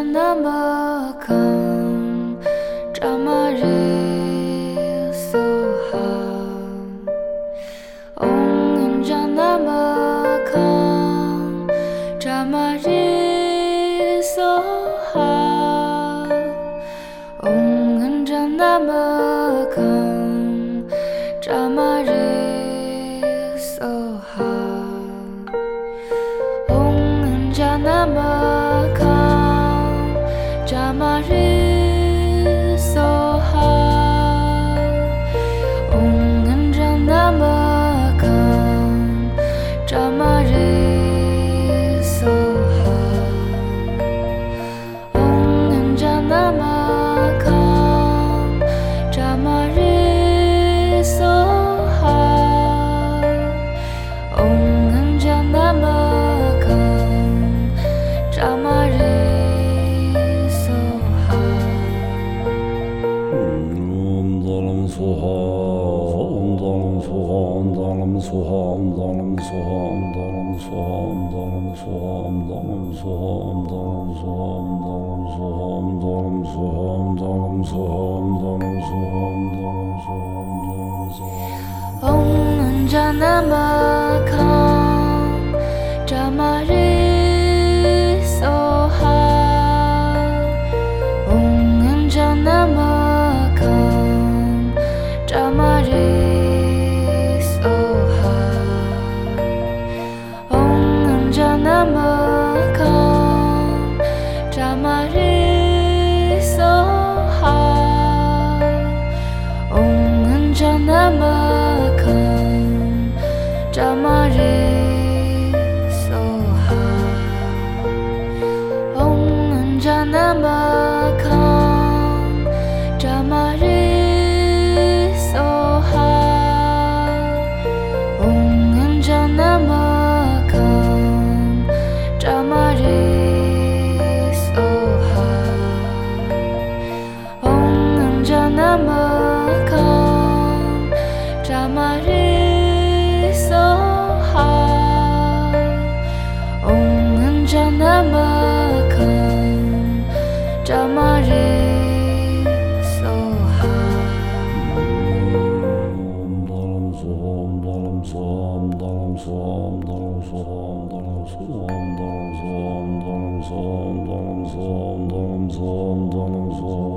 Janamakam Jamari Soha Om Janamakam Jamari Soha Om Janamakam Jamari Soha Om Janamakam Jamari Soha Om Janamakam Jamari Soha Om Janamakam Jamari Soha Om Janamakam Jamari Soha Dalam Soha, Dalam Soha, Dalam Soha, Dalam Soha, Dalam Soha, Dalam Soha, Dalam Soha, Dalam Soha, Dalam Soha, Dalam Soha, Dalam Soha, Dalam Soha, Dalam Soha, Om Janamakam Jamari Soha Om Janamakam Jamari Soha Om Janamakam Jamari Soha Om Janamakam Jamari Soha Om Janamakam Jamari Soha Om Janamakam Jamari Soha Om Janamakam Jamari Soha Om Janamakam Jamari Soha Dalam Soha, Dalam Soha, Dalam Soha, Dalam Soha, Dalam Soha, Dalam Soha, Dalam Soha, Dalam Soha, Dalam Soha, Dalam Soha,